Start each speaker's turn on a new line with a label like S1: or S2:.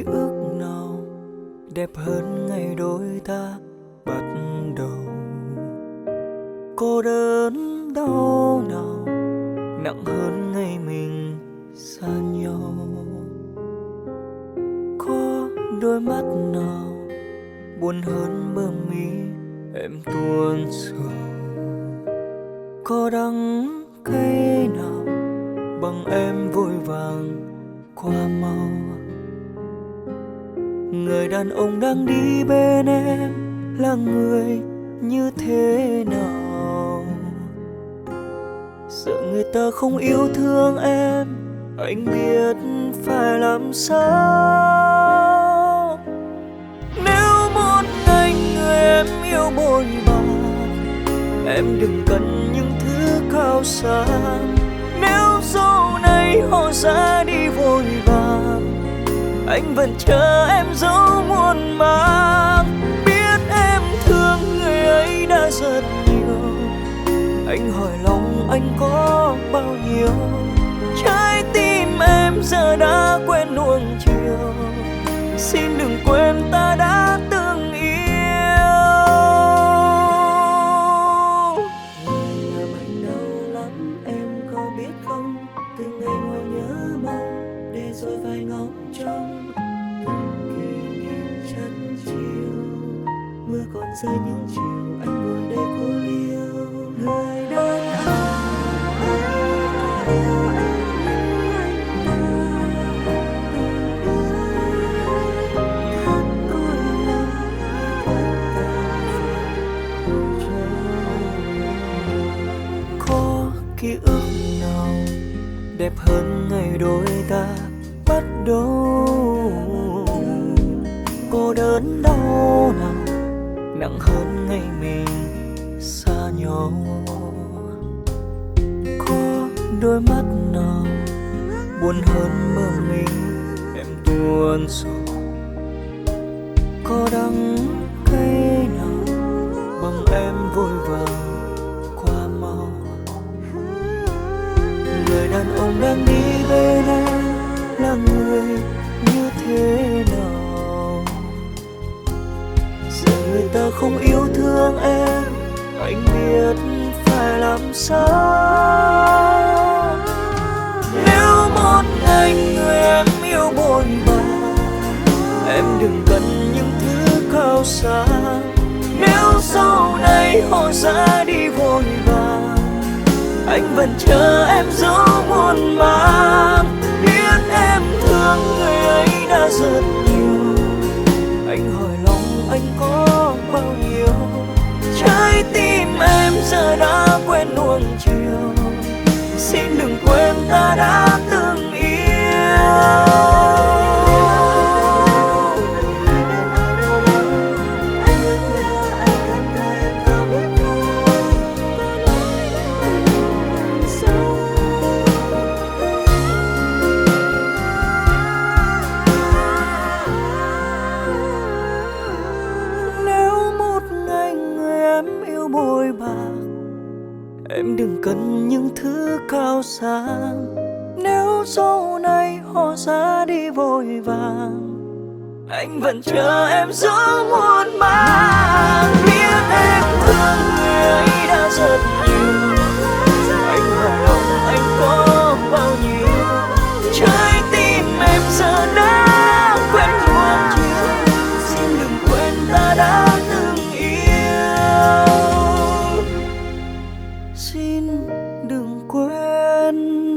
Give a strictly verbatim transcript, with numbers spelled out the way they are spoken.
S1: ký ức nào đẹp hơn ngày đôi ta bắt đầu? Cô đơn đau nào nặng hơn ngày mình xa nhau? Có đôi mắt nào buồn hơn bờ mi em tuôn sầu? Có đắng cay nào bằng em vội vàng qua mau? Người đàn ông đang đi bên em là người như thế nào? Sợ người ta không yêu thương em, anh biết phải làm sao. Nếu một ngày người em yêu bội bạc, em đừng cần những thứ cao xa. Nếu sau này họ ra đi vội vàng, anh vẫn chờ em dấu muôn màng. Biết em thương người ấy đã rất nhiều, anh hỏi lòng anh có bao nhiêu? Trái tim em giờ đã quen nuông chiều, xin đừng quên ta đã từng yêu. Người làm anh đau lắm em có biết không? Từng ngày ngồi nhớ mong để rồi phải ngóng trông từng kỷ niệm chân chiều. Mưa còn rơi những chiều anh ngồi đây cô liêu. Người đàn ông yêu em như anh ta, khát cõi lòng có ký ức nào đẹp hơn ngày đôi ta bắt đầu? Cô đơn đau nào nặng hơn ngày mình xa nhau? Có đôi mắt nào buồn hơn bờ mình em tuôn sầu? Có đắng cay nào bằng em vội vàng qua mau? Người đàn ông đang đi bên em là người như thế nào? Giờ người ta không yêu thương em, anh biết phải làm sao. Nếu một ngày người em yêu bội bạc, em đừng cần những thứ cao xa. Nếu sau này họ ra đi vội vàng, anh vẫn chờ em dấu muôn màng. Biết em thương người ấy đã rất nhiều, anh hỏi lòng anh có bao nhiêu? Trái tim em giờ đã quen nuông chiều, xin đừng quên ta đã từng yêu. Bội bạc, em đừng cần những thứ cao xa. Nếu sau này họ ra đi vội vàng, anh vẫn chờ em giữa muôn màng. Biết em thương người ấy đã rất nhiều, anh hỏi lòng anh có bao nhiêu? Trái tim em giờ đã quen nuông chiều, xin đừng quên ta đã từng yêu. Xin đừng quên